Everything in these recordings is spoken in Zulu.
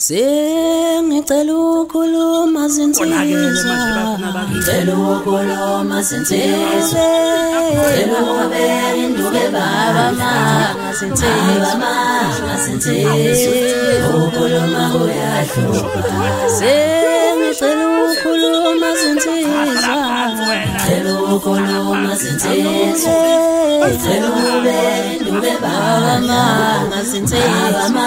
Sengicela ukukhuluma zinsizwa ngicela ukukhuluma zinsizwa ngicela ukubeka induku baba ngazinsizwa ukukhuluma kuyahlupha sengicela ukukhuluma zinsizwa ngicela ukukhuluma zinsizwa ngicela ukubeka induku baba ngazinsizwa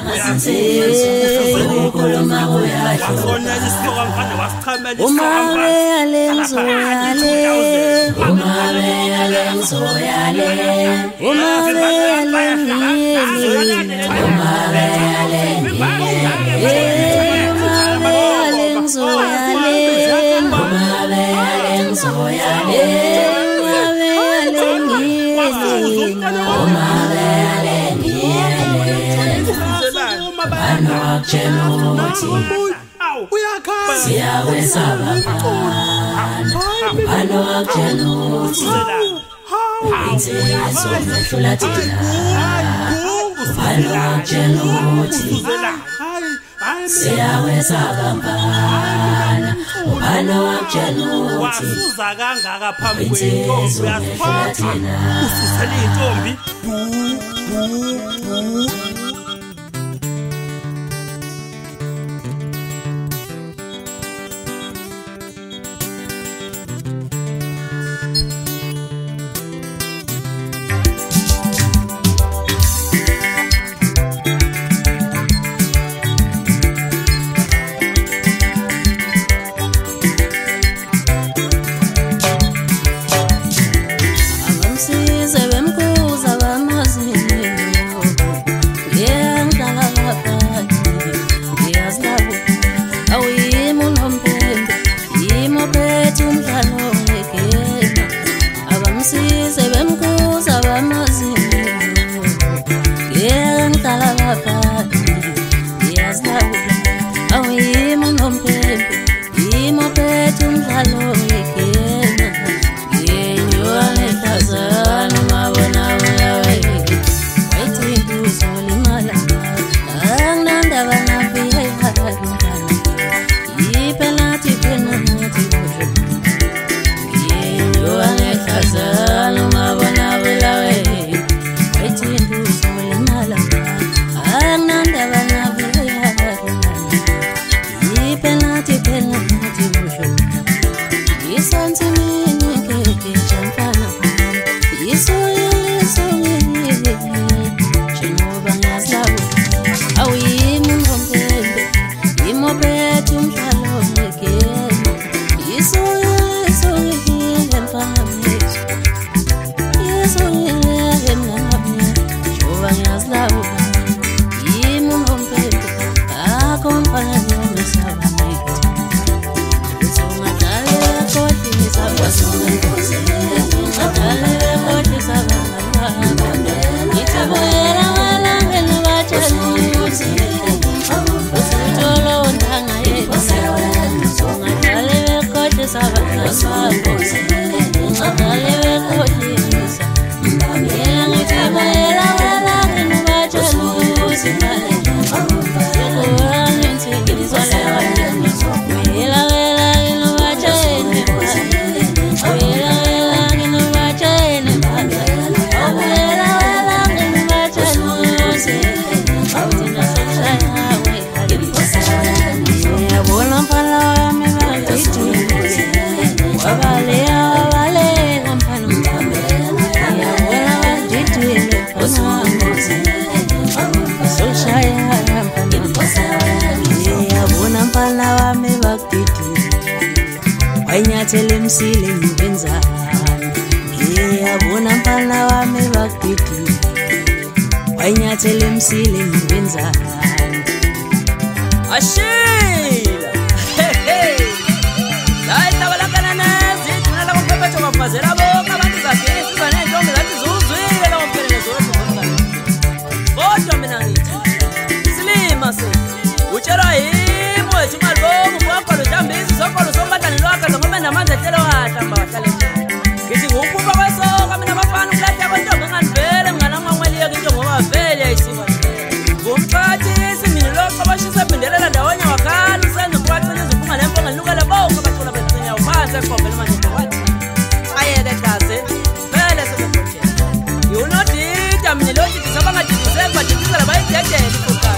ukukhuluma kuyahlupha uma beyale ngizoyale uma beyale ngizoyale uma beyale ngiyele uma beyale ngiyele uma beyale ngizoyale uma beyale ngizoyale uma beyale ngiyele uma beyale Anokutshela ukuthi siyakwesaba anokutshela ukuthi insizwa mehlula thina anokutshela ukuthi siyakwesaba anokutshela ukuthi uza kangaka phambi kwentombi uyasiphatha usisele intombi Wainyathele emsile ngibenzani ngiyabona mfana wami bakudidi wainyathele emsile ngibenzani ashila la itabalakana nazi thina la kuphephetha mafazela bonke abantu zakhe sizane intombi zathi zuzwile la kuphela zodwa kodwa mina ngithi silima se utshela yimo ethi malibongo wakho lo jambisi sokolo sombatani lokho ngoba namandla hlelo wahlamba wahlale ngithi ngukupha kwesoka mina bafana ukulahla kwentombi ngandivele mngana ngamweliye into ngoba vele ayisima ngumkhathi isimini lokho bashisa Sindelela ndawonye wakhala usenza ukwaqiniza ufunga lemponga lukela bonke abacula becinya uphansi ekhombela manje wathi ayeke kaze vele sebeproject yunodida mina lodidi sabangadidiseki badidisela bayidedele ifocus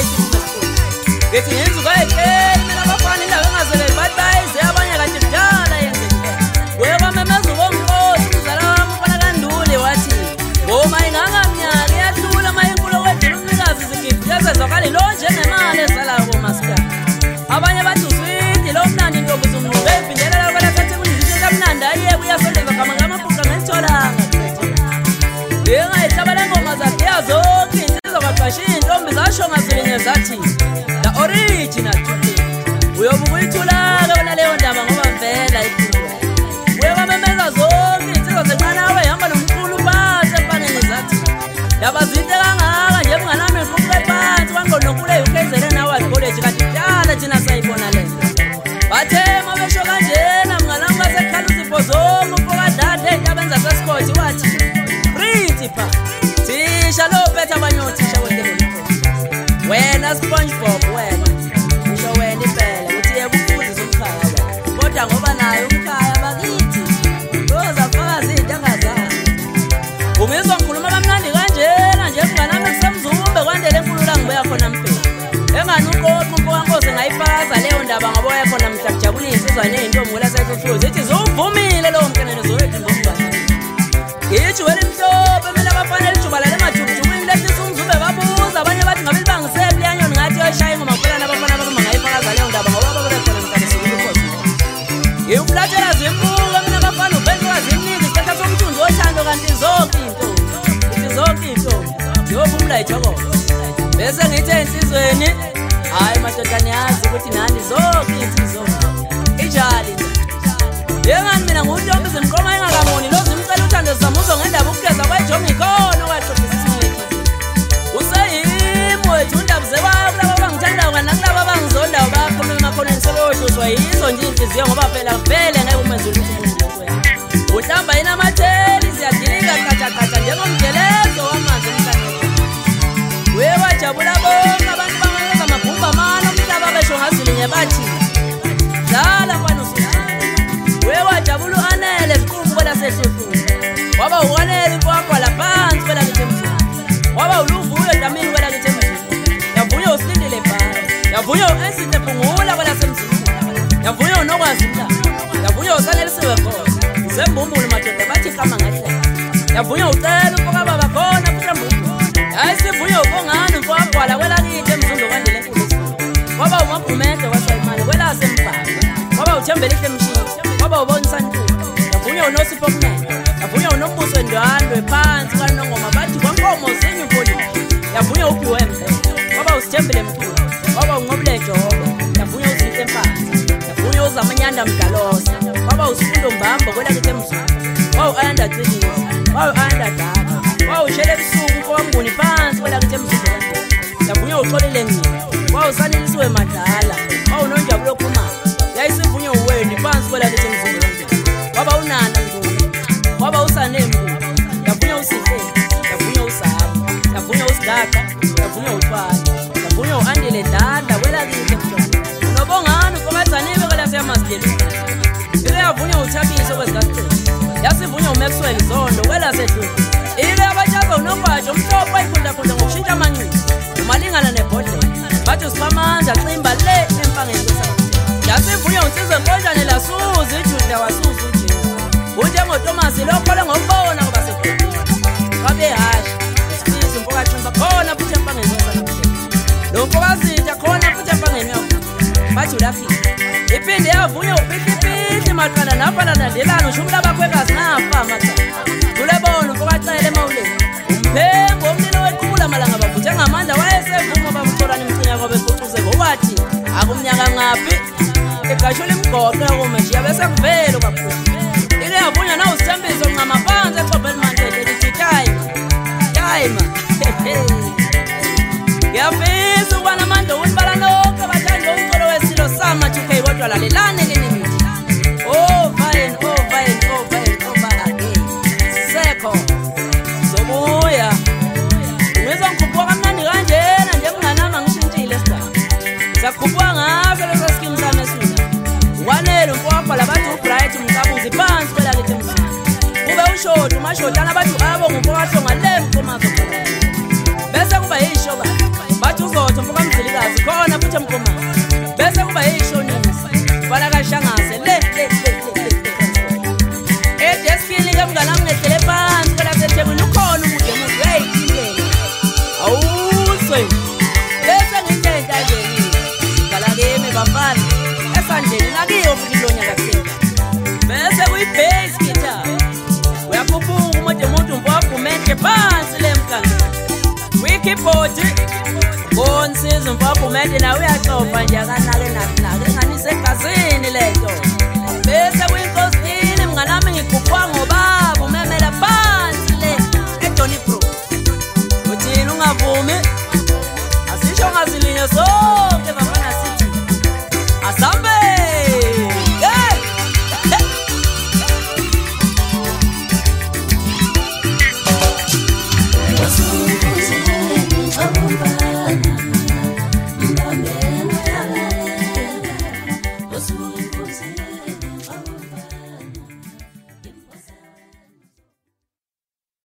ngithi ngenza ukayekeli mina abafana indawo engazeleli bathi bayize abanye kade kudala yenzekile wekwamemeza ubongirosi umzala wami ufana kandule wathi ngoma ingangamnyaka iyahlula mayinkulu wedlula umnikazi izigift yazezwakali lo njengemali esalabo masikari abanye bathi uswidi lo mnandi ntombi zumntu beyibhindelela kwalathathi kunizisho kamnandi ayeke uyasondeza gama ngamabhuqa ngentholanga ngengayihlaba le ngoma zakhe yazonke insizwa kwaqashiya intombi zasho ngazilinye zathi the original uyobe uyithula-ke wena leyo ndaba ngoba vela iphulwa wekwamemeza zonke insizwa zenqanawe ihamba nomculo phansi empangeni zathi yaba zinhle kangaka nje mnganami ngifuqe phansi wangononkulu e-UKZN Award College kanti kudala thina sayibona le bathe mabesho kanjena mnganami basekhala uzipho zonke upokadade ey'ntabeni zasesikhothi wathi principal thisha lophethe abanye othisha wendelelo wena SpongeBob wena ngisho wena impela uthi yeke ufundise umkhaya wena kodwa ngoba naye umkhaya bakithi uzafaka izinto engazange ungizwa ngikhuluma kamnandi kanjena nje mnganami kusemzumbe kwandele enkulula ngibuya khona mpela engani uqoqa umpokankosi ngayifakaza leyo ndaba ngoba oya khona mhla kujabulile insizwane ey'ntombi kulasehlehluzi zithi ziwuvumile lowo mkenene zowethu ngomngane ngithi wena imhlophe mina abafana elijubalale emajukujukwini lehlisa umzumbe babuza abanye bathi ngabe libangisephi leyanyoni ngathi yoshaya ingoma mfulana abafana bami ngayifakaza leyo ndaba ngoba babekhona mkanisukulu ukhosi ngimfulathela zimbuka mina abafana uphenduka zimningi isithatha somthunzi wothando kanti zonke iy'ntombi ithi zonke iy'ntombi ziyophumula yijokoko bese ngithi ey'nsizweni hhayi madoda niyazi ukuthi nani zonke iy'nsizwa ijali yengani mina nguntombi zimqoma engakamoni lo zimcela uthando zizamuzo ngendaba ukugeza kwejonga ikhona okwaxoxisisile useyimi wethu undaba zebayo kulaba abangithandayo kani nakulaba abangizondayo bayakhuluma emakhoneni sebeyohluzwa yizo nje iy'nhliziyo ngoba phela vele ngeke umenzule ukuthi umuntu lokwena uhlamba yini amatheli ziyadilika qataqata njengomjelezo wamanzi emhlaneni wewajabula bonke abantu bangayenza amabhumba amane umhlaba besho ngazilinye bathi dlala mfana wewajabula u-Anele Siqumbu kwelasehlehluzi waba u-Anele Nkwakwa phansi kwelakithi emzini waba uLuvuyo Dlamini kwelakithi emzini yavunywa uSindile Bhala yavunywa u-Ensithe Phungula kwelasemzini yavunywa uNokwazi Mlaba yavunywa uSanelisiwe Khoza Zembumbulu madoda bathi kama ngehle yavunywa uCela uMfokababa khona kuSembumbulu hayi sivunywa uBongani Nkwakwa kwelakithi emzini kwandile enkulu waba uMagumede kwaSayimane kwelasemBhala waba uThembelihle Mshini waba uBonisani Ntuli yavunywa uNosipho Kunene yavunywa uNombuso Ndwandwe phansi kaNongoma bathi kwankomo zinye uPoli yavunywa uBiwembe waba uSithembile Mkhulu waba uNqobile Jobe yavunywa uZinhle Mphansi yavunywa uZamanyanda Mdalosa waba uSifundo Mbambo kwelakithi emzini waba u-Ayanda Cilisi waba u-Ayanda Dada waba uShele Busuku Mfowamnguni phansi kwelakithi emzini yavunywa uXolile Ngini waba uSanelisiwe Madala waba uNonjabulo Khumalo yayisivunywa uWendi phansi kwelakithi emzini waba uNana Nduli waba uSanembu yavunywa uSihle yavunywa uSaba yavunywa uSigaka yavunywa uFana yavunywa u-Andile Dada kwelakithi emzini uNobongani uFokazaniwe kwelaseMasdeli ike yavunywa uThabiso kwezikaSithole yasivunywa uMaxwell Zondo kwelaseDlule ike abatshaza uNogwaja umhlophe ayikhundlakhundla ngokushintsha amanxiwa umalingana nebhodlela bathi uSibamandla Ximba le empangeni yasivunywa uNsizwe Mbonjane laSuzi iJuda wasuza uJesu unjengoThomas lokhole ngokubona ngoba sekhulile kabe hashi isizwe Mfokathemba khona futhi empangeni waseNamhlanje lo Mfokazitha khona futhi empangeni yakho bathi ulafika iphinde yavunywa uPhihliphihli maqanda nafana nandelana usho umlaba khwekazi nafa maqanda tulebona Mfokacele Mawuleni umphengo umlilo wequbula malanga bavuthe ngamandla wayesevuma bamtholana imcinya kwabe sibucuze ngowathi akumnyaka ngaphi egashula imgoqo yokumashiya bese kuvele kakhulu ike yavunywa na uSithembiso ngamaphansi exhobheni Mandela lithi tayima ngiyafisa ukuba namandla ukuthi balalokho abathanda umculo wesilo sama 2K kodwa lalelane lini nithi oh fine again sekho zobuya ngizwa ngikhuphuka kamnandi kanjena nje kunganama ngishintshile sidaba Sakubwa ngaso leso scheme sami esina. Wanele mfowakho labathi uBright umcabuzi phansi phela lithi mfana. Kube ushoti umashotana bathi abo ngumfowakho ngale mkomazo. Bese kuba yisho ba. Bathi uzotho mfokamzilikazi khona futhi emkomazo. Bese kuba yisho nini. Bala kashangase le. Eskini ke mngana nginehlele phansi phela sethebuni ukhona umude mude hey awuzwe bese ngitshenta nje ngala kimi bafana esandleni nakiyo futhi lo nyaka sena bese kuyi-bass guitar uyakhuphuka umuntu mfowaphumente phansi le mkanga kwi-keyboard bonsiza mfowaphumente nawe uyacofa nje akanake engani segazini lento bese kuyinkosini mnganami ngikhuphwa ngobaba umemela phansi le eJohnny Pro uthini ungavumi asisho ngazilinye sonke bafana sithi asambe Hey